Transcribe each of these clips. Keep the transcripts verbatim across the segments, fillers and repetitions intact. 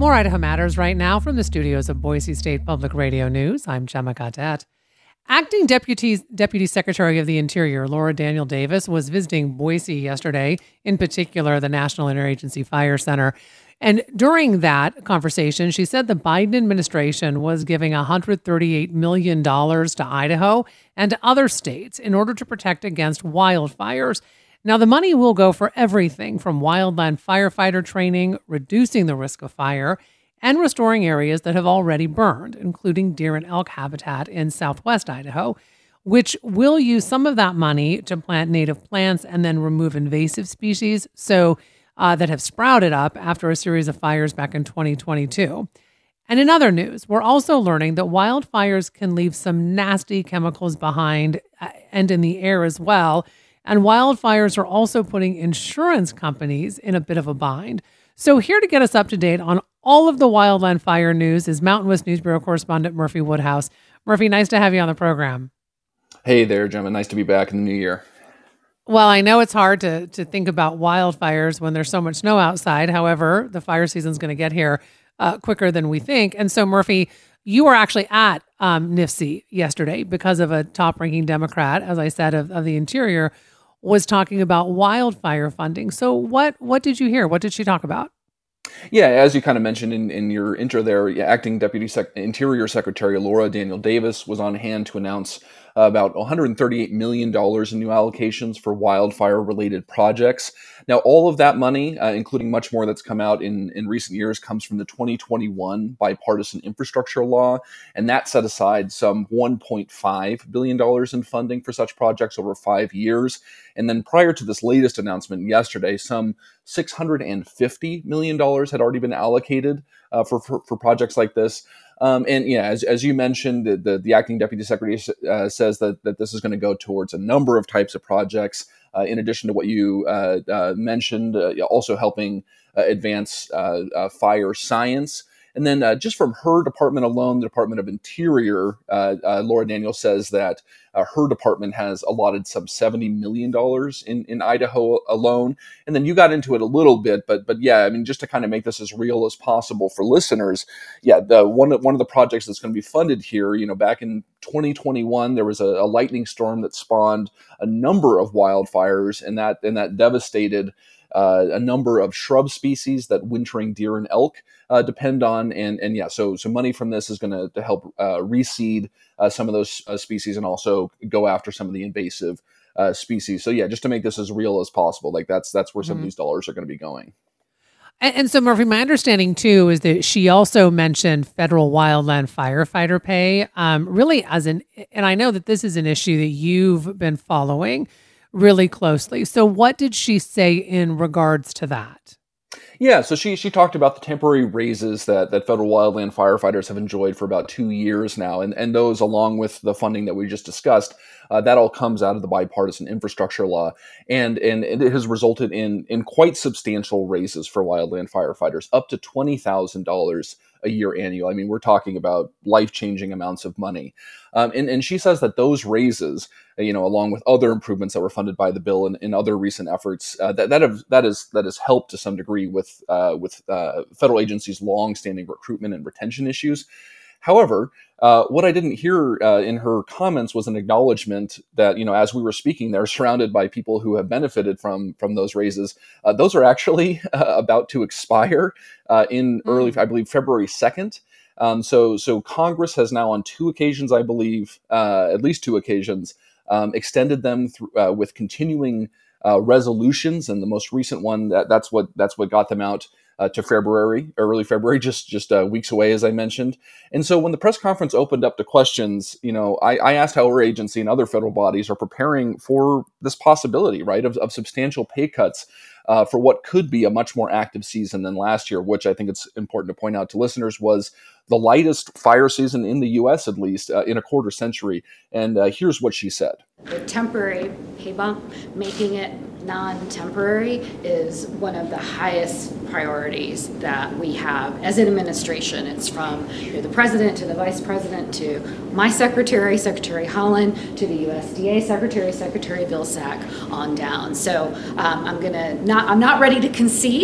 More Idaho Matters right now from the studios of Boise State Public Radio News. I'm Gemma Gaudette. Acting Deputy, Deputy Secretary of the Interior, Laura Daniel Davis, was visiting Boise yesterday, in particular the National Interagency Fire Center. And during that conversation, she said the Biden administration was giving one hundred thirty-eight million dollars to Idaho and to other states in order to protect against wildfires. Now, the money will go for everything from wildland firefighter training, reducing the risk of fire, and restoring areas that have already burned, including deer and elk habitat in southwest Idaho, which will use some of that money to plant native plants and then remove invasive species so uh, that have sprouted up after a series of fires back in twenty twenty-two. And in other news, we're also learning that wildfires can leave some nasty chemicals behind uh, and in the air as well. And wildfires are also putting insurance companies in a bit of a bind. So here to get us up to date on all of the wildland fire news is Mountain West News Bureau correspondent Murphy Woodhouse. Murphy, nice to have you on the program. Hey there, Gemma. Nice to be back in the new year. Well, I know it's hard to, to think about wildfires when there's so much snow outside. However, the fire season's going to get here uh, quicker than we think. And so, Murphy, you were actually at um, N I F C yesterday because of a top-ranking Democrat, as I said, of, of the Interior, was talking about wildfire funding. So what what did you hear? What did she talk about? Yeah, as you kind of mentioned in, in your intro there, yeah, Acting Deputy Sec- Interior Secretary Laura Daniel Davis was on hand to announce uh, about one hundred thirty-eight million dollars in new allocations for wildfire-related projects. Now, all of that money, uh, including much more that's come out in, in recent years, comes from the twenty twenty-one bipartisan infrastructure law, and that set aside some one point five billion dollars in funding for such projects over five years. And then prior to this latest announcement yesterday, some six hundred fifty million dollars had already been allocated uh, for, for, for projects like this. Um, and yeah, as, as you mentioned, the, the, the acting deputy secretary uh, says that, that this is going to go towards a number of types of projects, uh, in addition to what you uh, uh, mentioned, uh, also helping uh, advance uh, uh, fire science. And then uh, just from her department alone, the Department of Interior, uh, uh, Laura Daniel says that uh, her department has allotted some seventy million dollars in, in Idaho alone. And then you got into it a little bit, but but yeah, I mean, just to kind of make this as real as possible for listeners, yeah, the one, one of the projects that's going to be funded here, you know, back in twenty twenty-one, there was a, a lightning storm that spawned a number of wildfires, and that and that devastated Uh, a number of shrub species that wintering deer and elk uh, depend on. And and yeah, so so money from this is going to to help uh, reseed uh, some of those uh, species and also go after some of the invasive uh, species. So yeah, just to make this as real as possible, like that's that's where some mm-hmm. of these dollars are going to be going. And, and so, Murphy, my understanding too is that she also mentioned federal wildland firefighter pay, um, really as an, and I know that this is an issue that you've been following really closely. So what did she say in regards to that? Yeah, so she she talked about the temporary raises that, that federal wildland firefighters have enjoyed for about two years now. And, and those, along with the funding that we just discussed, uh, that all comes out of the bipartisan infrastructure law. And, and it has resulted in, in quite substantial raises for wildland firefighters, up to twenty thousand dollars a year annual. I mean, we're talking about life-changing amounts of money. Um, and, and she says that those raises, you know, along with other improvements that were funded by the bill and, and other recent efforts, uh, that that have that is that has helped to some degree with uh, with uh, federal agencies' long-standing recruitment and retention issues. However, uh, what I didn't hear uh, in her comments was an acknowledgement that, you know, as we were speaking, they're surrounded by people who have benefited from from those raises. Uh, those are actually uh, about to expire uh, in mm. early, I believe, February second. Um, so, so Congress has now, on two occasions, I believe, uh, at least two occasions, um, extended them through, uh, with continuing uh, resolutions, and the most recent one that that's what that's what got them out uh, to February, early February, just just uh, weeks away, as I mentioned. And so, when the press conference opened up to questions, you know, I, I asked how our agency and other federal bodies are preparing for this possibility, right, of, of substantial pay cuts. Uh, for what could be a much more active season than last year, which I think it's important to point out to listeners was the lightest fire season in the U S, at least, uh, in a quarter century. And uh, here's what she said. The temporary pay bump, making it non-temporary, is one of the highest priorities that we have as an administration. It's from you know, the president to the vice president to my secretary, Secretary Holland, to the U S D A secretary, Secretary Vilsack, on down. So um, I'm gonna not. I'm not ready to concede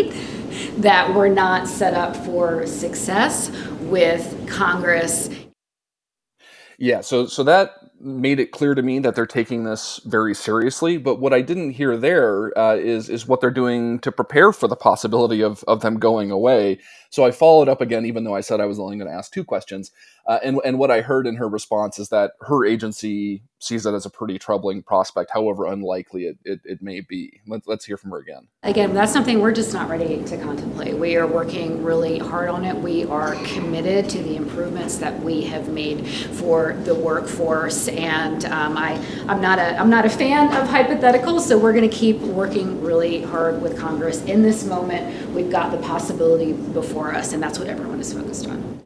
that we're not set up for success with Congress. Yeah, so so that made it clear to me that they're taking this very seriously. But what I didn't hear there uh, is is what they're doing to prepare for the possibility of of them going away. So I followed up again, even though I said I was only going to ask two questions. Uh, and and what I heard in her response is that her agency sees it as a pretty troubling prospect, however unlikely it it, it may be. Let's let's hear from her again. Again, that's something we're just not ready to contemplate. We are working really hard on it. We are committed to the improvements that we have made for the workforce. And um, I, I'm not a I'm not a fan of hypotheticals, so we're going to keep working really hard with Congress. In this moment, we've got the possibility before us, and that's what everyone is focused on.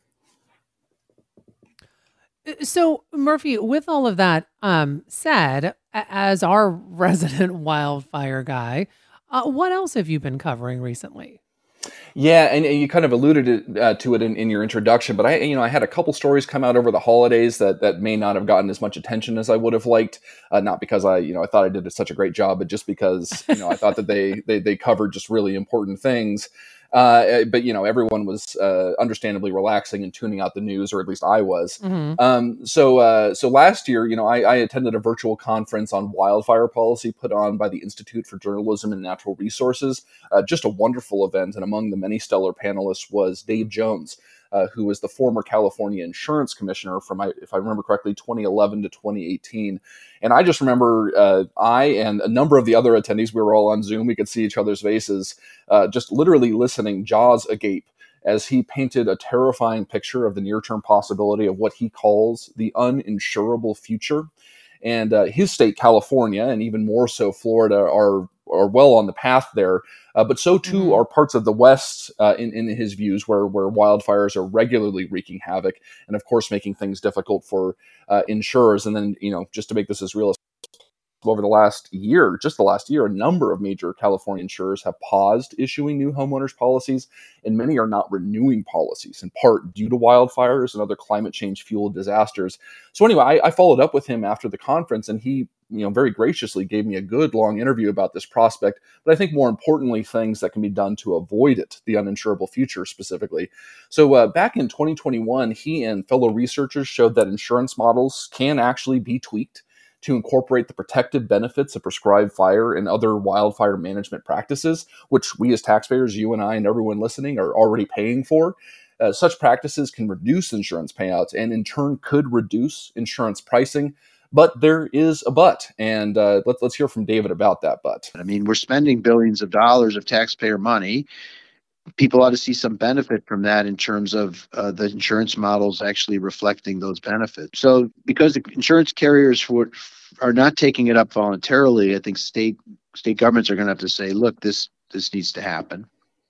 So, Murphy, with all of that um, said, as our resident wildfire guy, uh, what else have you been covering recently? Yeah, and, and you kind of alluded it, uh, to it in, in your introduction, but I, you know, I had a couple stories come out over the holidays that that may not have gotten as much attention as I would have liked. Uh, not because I, you know, I thought I did such a great job, but just because, you know, I thought that they they they covered just really important things. Uh, but you know, everyone was uh, understandably relaxing and tuning out the news, or at least I was. Mm-hmm. Um, so, uh, so last year, you know, I, I attended a virtual conference on wildfire policy put on by the Institute for Journalism and Natural Resources. Uh, just a wonderful event, and among the many stellar panelists was Dave Jones, uh, who was the former California Insurance Commissioner from, if I remember correctly, twenty eleven to twenty eighteen. And I just remember uh, I and a number of the other attendees, we were all on Zoom, we could see each other's faces, uh, just literally listening, jaws agape, as he painted a terrifying picture of the near-term possibility of what he calls the uninsurable future. And uh, his state, California, and even more so Florida, are are well on the path there. Uh, but so too Mm-hmm. are parts of the West, uh, in, in his views, where, where wildfires are regularly wreaking havoc and, of course, making things difficult for uh, insurers. And then, you know, just to make this as real as over the last year, just the last year, a number of major California insurers have paused issuing new homeowners policies, and many are not renewing policies, in part due to wildfires and other climate change fueled disasters. So anyway, I, I followed up with him after the conference, and he, you know, very graciously gave me a good long interview about this prospect, but I think more importantly, things that can be done to avoid it, the uninsurable future specifically. So uh, back in twenty twenty-one, he and fellow researchers showed that insurance models can actually be tweaked to incorporate the protective benefits of prescribed fire and other wildfire management practices, which we as taxpayers, you and I and everyone listening, are already paying for. Uh, such practices can reduce insurance payouts and in turn could reduce insurance pricing. But there is a but, and uh, let, let's hear from David about that but. I mean, we're spending billions of dollars of taxpayer money. People ought to see some benefit from that in terms of uh, the insurance models actually reflecting those benefits. So because the insurance carriers for, are not taking it up voluntarily, I think state state governments are going to have to say, look, this this needs to happen.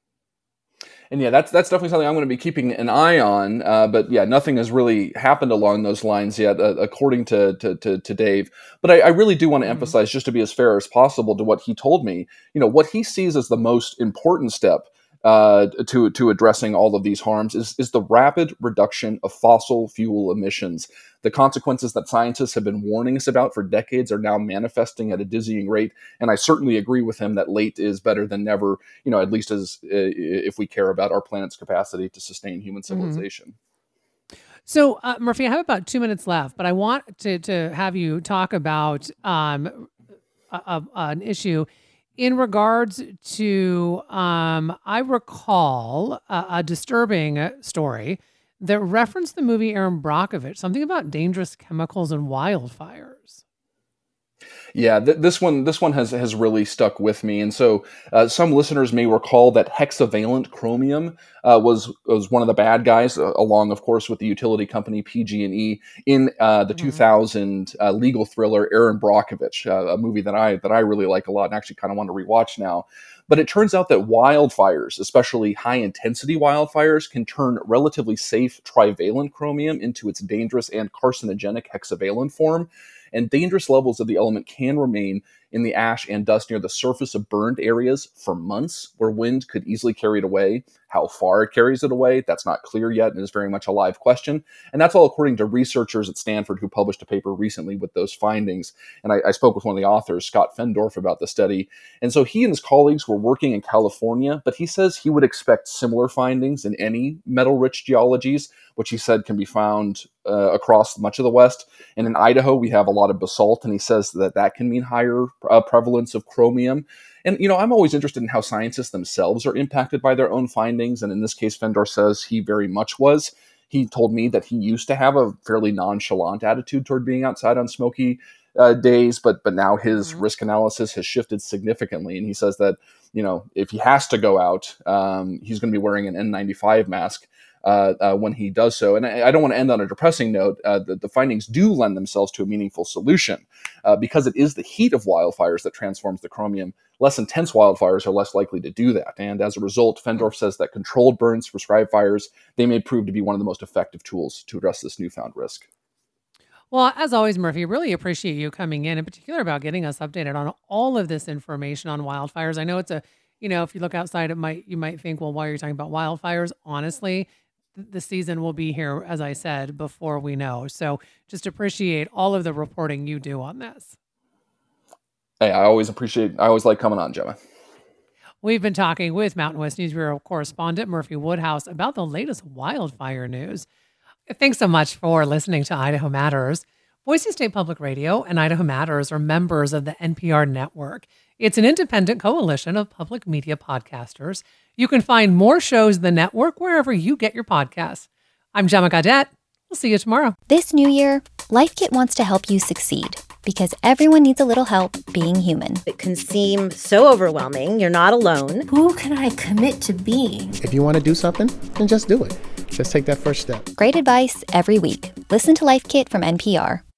And yeah, that's that's definitely something I'm going to be keeping an eye on. Uh, but yeah, nothing has really happened along those lines yet, uh, according to, to to to Dave. But I, I really do want to Mm-hmm. emphasize, just to be as fair as possible to what he told me, you know, what he sees as the most important step Uh, to to addressing all of these harms is is the rapid reduction of fossil fuel emissions. The consequences that scientists have been warning us about for decades are now manifesting at a dizzying rate, and I certainly agree with him that late is better than never. You know, at least as uh, if we care about our planet's capacity to sustain human civilization. Mm-hmm. So, uh, Murphy, I have about two minutes left, but I want to to have you talk about um, a, a, an issue. In regards to, um, I recall a, a disturbing story that referenced the movie Aaron Brockovich, something about dangerous chemicals and wildfires. Yeah, th- this one this one has has really stuck with me, and so uh, some listeners may recall that hexavalent chromium uh, was was one of the bad guys, uh, along, of course, with the utility company P G and E in uh, the mm-hmm. two thousand uh, legal thriller Aaron Brockovich, uh, a movie that I that I really like a lot, and actually kind of want to rewatch now. But it turns out that wildfires, especially high-intensity wildfires, can turn relatively safe trivalent chromium into its dangerous and carcinogenic hexavalent form. And dangerous levels of the element can remain in the ash and dust near the surface of burned areas for months, where wind could easily carry it away. How far it carries it away, that's not clear yet and is very much a live question. And that's all according to researchers at Stanford who published a paper recently with those findings. And I, I spoke with one of the authors, Scott Fendorf, about the study. And so he and his colleagues were working in California, but he says he would expect similar findings in any metal-rich geologies, which he said can be found uh, across much of the West. And in Idaho, we have a lot of basalt, and he says that that can mean higher uh, prevalence of chromium. And, you know, I'm always interested in how scientists themselves are impacted by their own findings. And in this case, Fendorf says he very much was. He told me that he used to have a fairly nonchalant attitude toward being outside on smoky uh, days, but but now his mm-hmm. risk analysis has shifted significantly. And he says that, you know, if he has to go out, um, he's going to be wearing an N ninety-five mask Uh, uh, when he does so. And I, I don't want to end on a depressing note. Uh, the, the findings do lend themselves to a meaningful solution. Uh, because it is the heat of wildfires that transforms the chromium, less intense wildfires are less likely to do that. And as a result, Fendorf says that controlled burns, prescribed fires, they may prove to be one of the most effective tools to address this newfound risk. Well, as always, Murphy, really appreciate you coming in, in particular about getting us updated on all of this information on wildfires. I know it's a, you know, if you look outside, it might you might think, well, why are you talking about wildfires? Honestly, the season will be here, as I said, before we know. So just appreciate all of the reporting you do on this. Hey, I always appreciate, I always like coming on, Gemma. We've been talking with Mountain West News Bureau correspondent Murphy Woodhouse about the latest wildfire news. Thanks so much for listening to Idaho Matters. Boise State Public Radio and Idaho Matters are members of the N P R network. It's an independent coalition of public media podcasters. You can find more shows in the network wherever you get your podcasts. I'm Gemma Gaudette. We'll see you tomorrow. This new year, LifeKit wants to help you succeed because everyone needs a little help being human. It can seem so overwhelming. You're not alone. Who can I commit to being? If you want to do something, then just do it. Just take that first step. Great advice every week. Listen to LifeKit from N P R.